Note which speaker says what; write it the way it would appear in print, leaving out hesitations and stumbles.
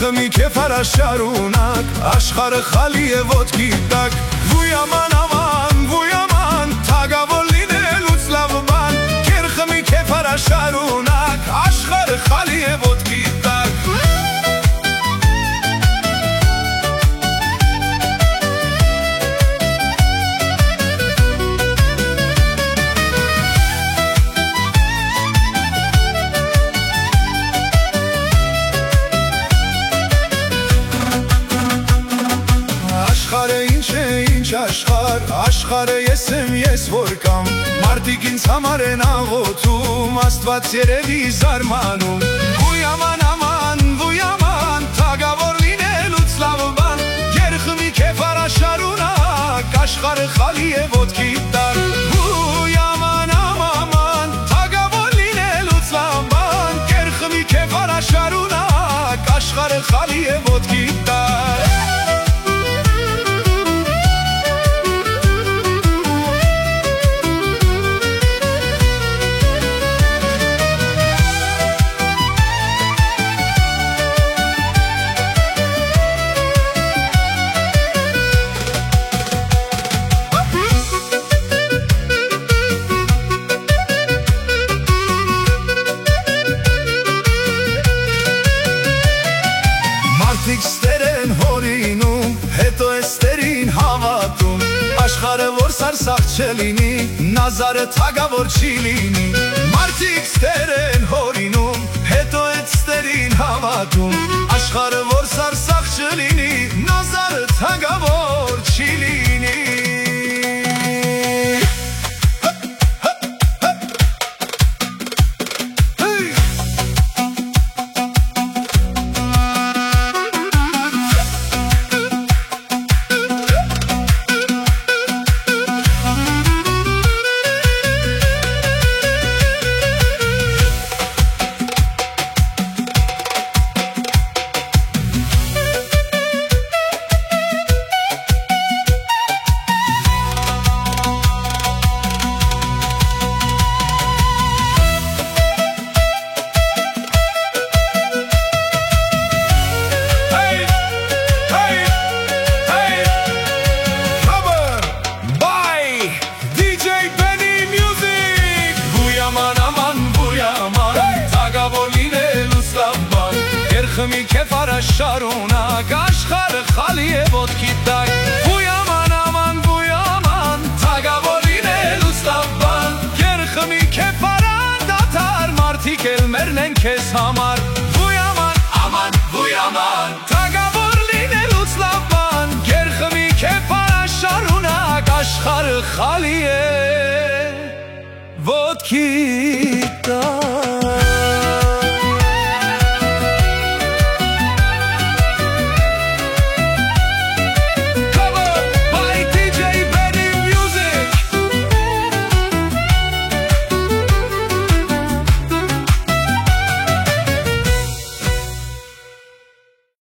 Speaker 1: Երխմի քեֆարաշարունակ աշխարհը խալի է ոտքի տակ Վույաման աման, վույաման թագավոր լինելուց լավ բան Երխմի քեֆարաշարունակ աշխարհը խալի է ոտքի տակ Աշխարհը ես եմ ես որ կամ Մարդիկ ինձ համար են աղոթում Աստված երևի զարմանում Վույաման աման, վույաման թագավոր լինելուց լավ բան Երխմի քեֆարաշարունակ աշխարհը խալի է ոտքի տակ Վույաման աման թագավոր լինելուց լավ բան Երխմի քեֆարաշարունակ աշխարհը խալի է ոտքի տակ Աշխարհը որ սարսափ չլինի, Նազարը թագավոր չի լինի Մարդիկ ստեր են հորինում, հետո էդ ստերին հավատում Աշխարհը որ սարսափ չլինի, Նազարը թագավոր չի լինի Երխմի քեֆարաշարունակ աշխարհը խալի է ոտքի տակ Վույաման աման, վույաման թագավոր լինելուց լավ բան Երխմի քեֆարադադար մարդիկ էլ մերն են քեզ համար Վույաման աման, վույաման թագավոր լինելուց լավ բան Երխմի քեֆարաշարունակ աշխարհը խալի է ոտքի տակ